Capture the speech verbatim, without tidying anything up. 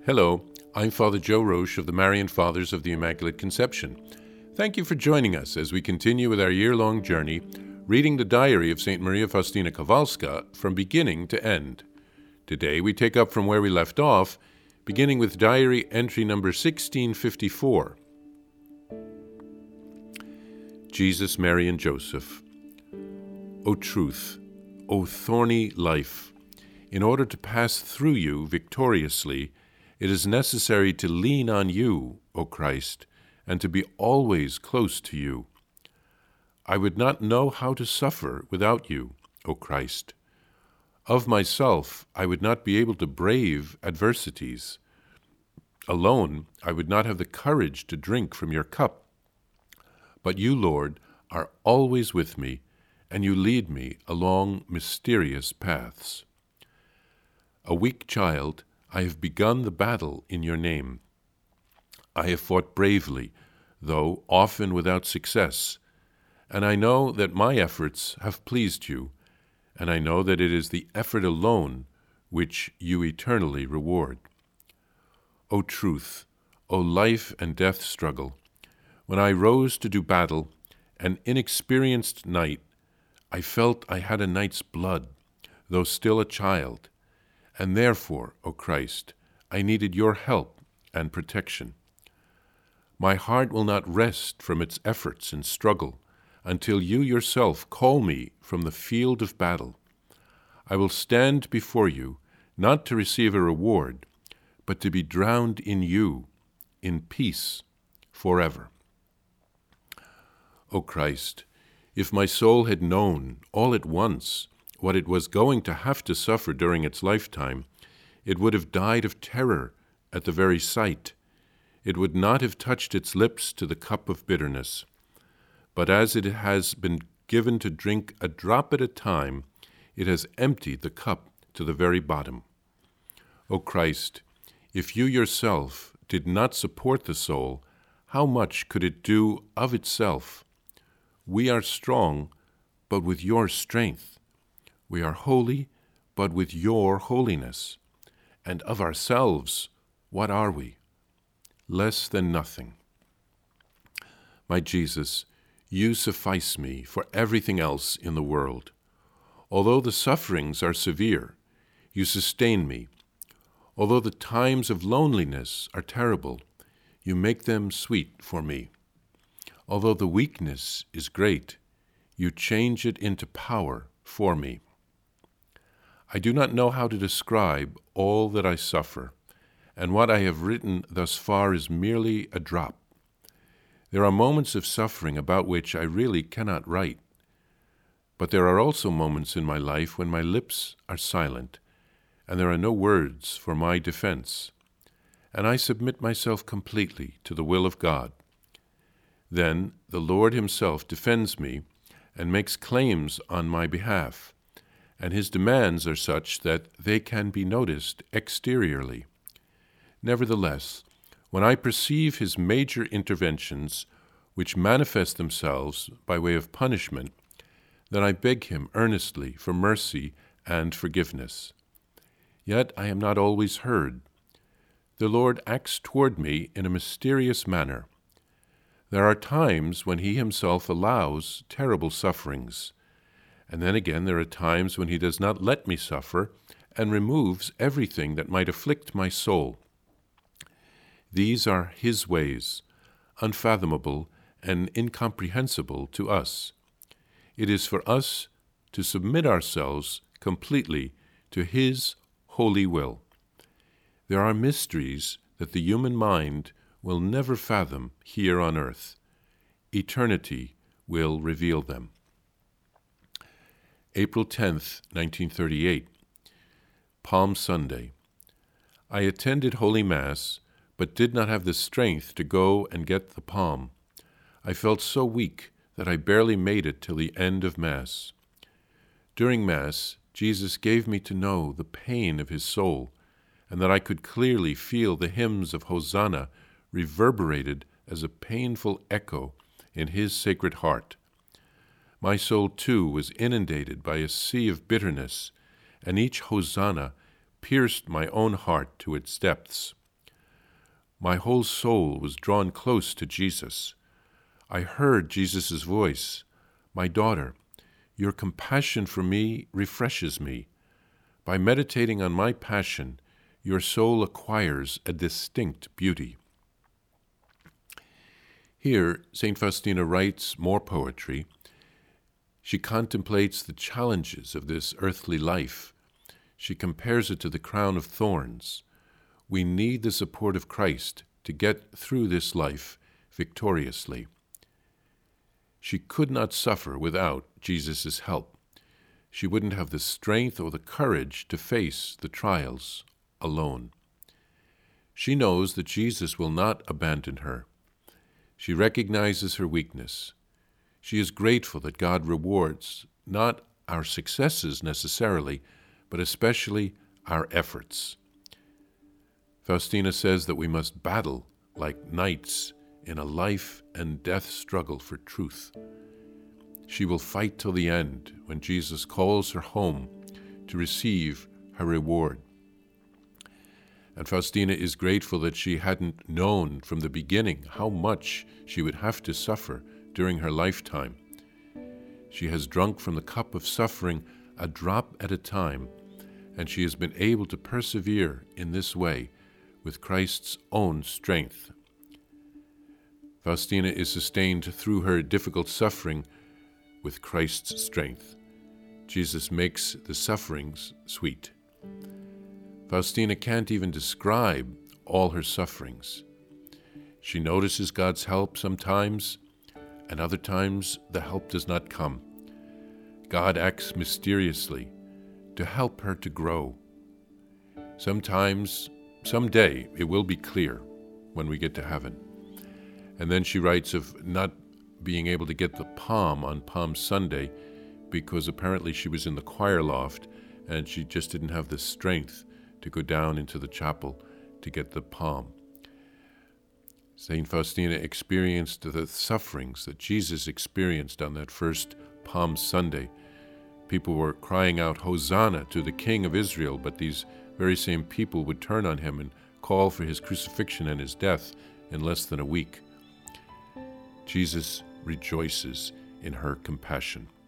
Hello, I'm Father Joe Roche of the Marian Fathers of the Immaculate Conception. Thank you for joining us as we continue with our year-long journey reading the diary of Saint Maria Faustina Kowalska from beginning to end. Today we take up from where we left off, beginning with diary entry number sixteen fifty-four. Jesus, Mary, and Joseph. O truth, O thorny life, in order to pass through you victoriously, it is necessary to lean on you, O Christ, and to be always close to you. I would not know how to suffer without you, O Christ. Of myself, I would not be able to brave adversities. Alone, I would not have the courage to drink from your cup. But you, Lord, are always with me, and you lead me along mysterious paths. A weak child, I have begun the battle in your name. I have fought bravely, though often without success, and I know that my efforts have pleased you, and I know that it is the effort alone which you eternally reward. O truth, O life and death struggle, when I rose to do battle, an inexperienced knight, I felt I had a knight's blood, though still a child, and therefore, O Christ, I needed your help and protection. My heart will not rest from its efforts and struggle until you yourself call me from the field of battle. I will stand before you, not to receive a reward, but to be drowned in you, in peace, forever. O Christ, if my soul had known all at once what it was going to have to suffer during its lifetime, it would have died of terror at the very sight. It would not have touched its lips to the cup of bitterness. But as it has been given to drink a drop at a time, it has emptied the cup to the very bottom. O Christ, if you yourself did not support the soul, how much could it do of itself? We are strong, but with your strength. We are holy, but with your holiness. And of ourselves, what are we? Less than nothing. My Jesus, you suffice me for everything else in the world. Although the sufferings are severe, you sustain me. Although the times of loneliness are terrible, you make them sweet for me. Although the weakness is great, you change it into power for me. I do not know how to describe all that I suffer, and what I have written thus far is merely a drop. There are moments of suffering about which I really cannot write, but there are also moments in my life when my lips are silent, and there are no words for my defense, and I submit myself completely to the will of God. Then the Lord himself defends me and makes claims on my behalf, and his demands are such that they can be noticed exteriorly. Nevertheless, when I perceive his major interventions, which manifest themselves by way of punishment, then I beg him earnestly for mercy and forgiveness. Yet I am not always heard. The Lord acts toward me in a mysterious manner. There are times when he himself allows terrible sufferings, and then again there are times when he does not let me suffer and removes everything that might afflict my soul. These are his ways, unfathomable and incomprehensible to us. It is for us to submit ourselves completely to his holy will. There are mysteries that the human mind will never fathom here on earth. Eternity will reveal them. April tenth, nineteen thirty-eight, Palm Sunday. I attended Holy Mass, but did not have the strength to go and get the palm. I felt so weak that I barely made it till the end of Mass. During Mass, Jesus gave me to know the pain of his soul, and that I could clearly feel the hymns of Hosanna reverberated as a painful echo in his sacred heart. My soul, too, was inundated by a sea of bitterness, and each Hosanna pierced my own heart to its depths. My whole soul was drawn close to Jesus. I heard Jesus' voice, "My daughter, your compassion for me refreshes me. By meditating on my passion, your soul acquires a distinct beauty." Here, Saint Faustina writes more poetry. She contemplates the challenges of this earthly life. She compares it to the crown of thorns. We need the support of Christ to get through this life victoriously. She could not suffer without Jesus' help. She wouldn't have the strength or the courage to face the trials alone. She knows that Jesus will not abandon her. She recognizes her weakness. She is grateful that God rewards not our successes necessarily, but especially our efforts. Faustina says that we must battle like knights in a life and death struggle for truth. She will fight till the end when Jesus calls her home to receive her reward. And Faustina is grateful that she hadn't known from the beginning how much she would have to suffer during her lifetime. She has drunk from the cup of suffering a drop at a time, and she has been able to persevere in this way with Christ's own strength. Faustina is sustained through her difficult suffering with Christ's strength. Jesus makes the sufferings sweet. Faustina can't even describe all her sufferings. She notices God's help sometimes, and other times the help does not come. God acts mysteriously to help her to grow. Sometimes, someday, it will be clear when we get to heaven. And then she writes of not being able to get the palm on Palm Sunday because apparently she was in the choir loft and she just didn't have the strength to go down into the chapel to get the palm. Saint Faustina experienced the sufferings that Jesus experienced on that first Palm Sunday. People were crying out, "Hosanna to the King of Israel," but these very same people would turn on him and call for his crucifixion and his death in less than a week. Jesus rejoices in her compassion.